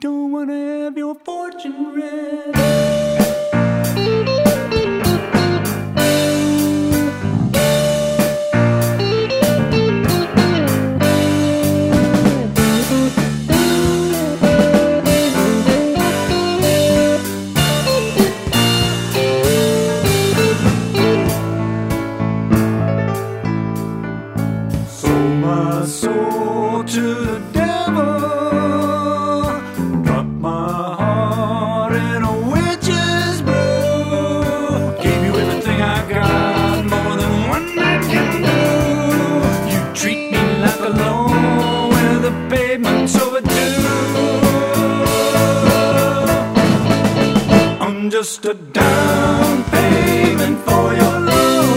Don't wanna have your fortune read. Sold my soul to the devil, dropped my heart in a witch's brew. Gave you everything I got, more than one man can do. You treat me like a loan with the payments overdue. I'm just a down payment for your love.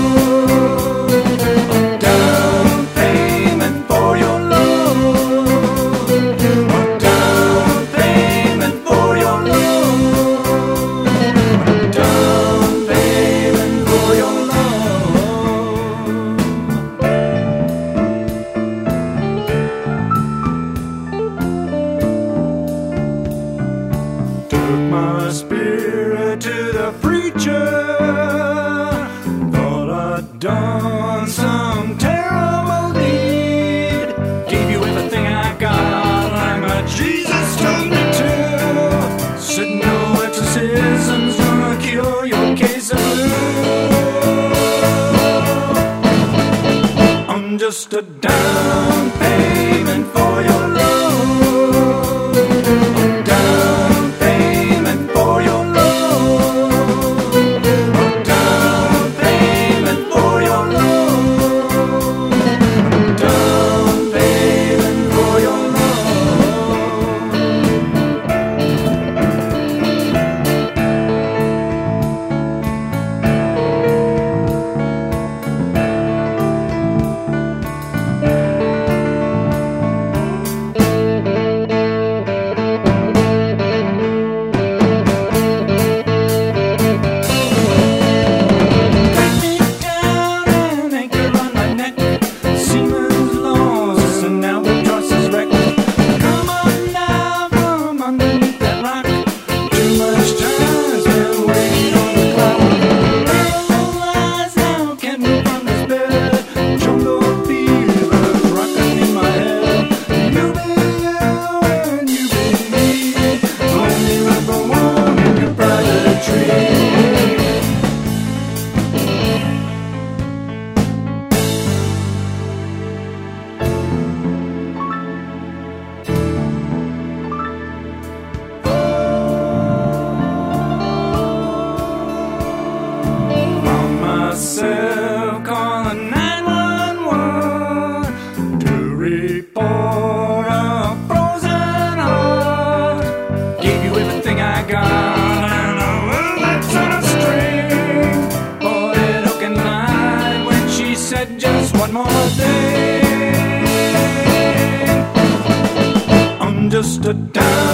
Took my spirit to the preacher, thought I'd done some terrible deed. Gave you everything I got, like my Jesus told me to. Said no exorcism's gonna cure your case of blue. I'm just a down payment for your love. Myself calling 911 to report a frozen heart. Gave you everything I got and a little that's on a string. Bought it hook and line when she said just one more thing. I'm just a dime.